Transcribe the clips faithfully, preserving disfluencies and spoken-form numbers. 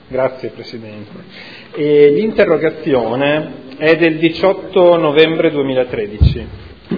Grazie Presidente. E l'interrogazione è del diciotto novembre duemilatredici.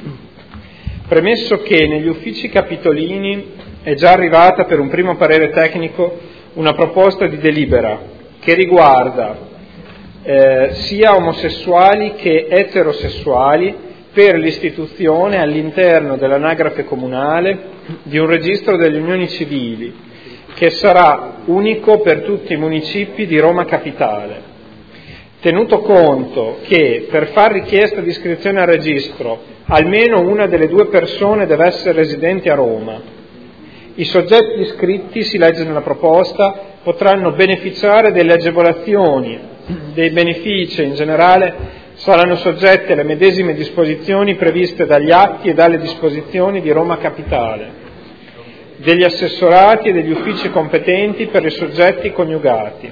Premesso che negli uffici capitolini è già arrivata per un primo parere tecnico una proposta di delibera che riguarda eh, sia omosessuali che eterosessuali per l'istituzione all'interno dell'anagrafe comunale di un registro delle unioni civili che sarà unico per tutti i municipi di Roma Capitale, tenuto conto che per far richiesta di iscrizione al registro almeno una delle due persone deve essere residente a Roma. I soggetti iscritti, si legge nella proposta, potranno beneficiare delle agevolazioni, dei benefici, in generale saranno soggetti alle medesime disposizioni previste dagli atti e dalle disposizioni di Roma Capitale, degli assessorati e degli uffici competenti per i soggetti coniugati.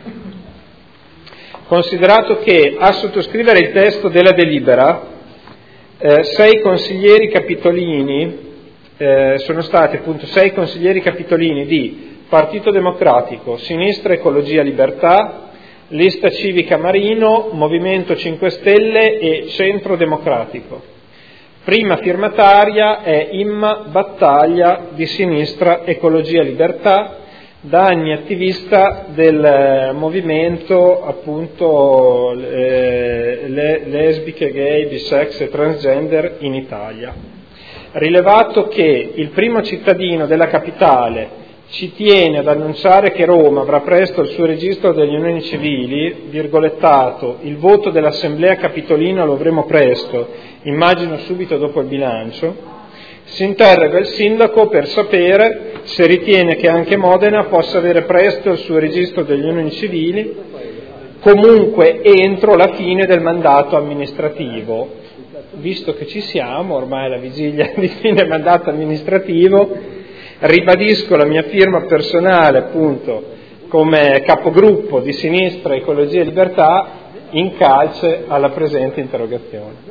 Considerato che a sottoscrivere il testo della delibera eh, sei consiglieri capitolini eh, sono stati appunto sei consiglieri capitolini di Partito Democratico, Sinistra Ecologia Libertà, Lista Civica Marino, Movimento cinque Stelle e Centro Democratico. Prima firmataria è Imma Battaglia di Sinistra Ecologia Libertà, da anni attivista del movimento appunto eh, le, lesbiche, gay, bisex e transgender in Italia. Rilevato che il primo cittadino della capitale ci tiene ad annunciare che Roma avrà presto il suo registro delle unioni civili, virgolettato, il voto dell'Assemblea Capitolina lo avremo presto, immagino subito dopo il bilancio, si interroga il sindaco per sapere se ritiene che anche Modena possa avere presto il suo registro delle unioni civili, comunque entro la fine del mandato amministrativo. Visto che ci siamo, ormai alla vigilia di fine mandato amministrativo, ribadisco la mia firma personale appunto come capogruppo di Sinistra Ecologia e Libertà in calce alla presente interrogazione.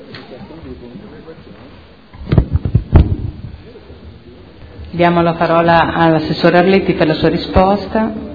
Diamo la parola all'assessore Arletti per la sua risposta.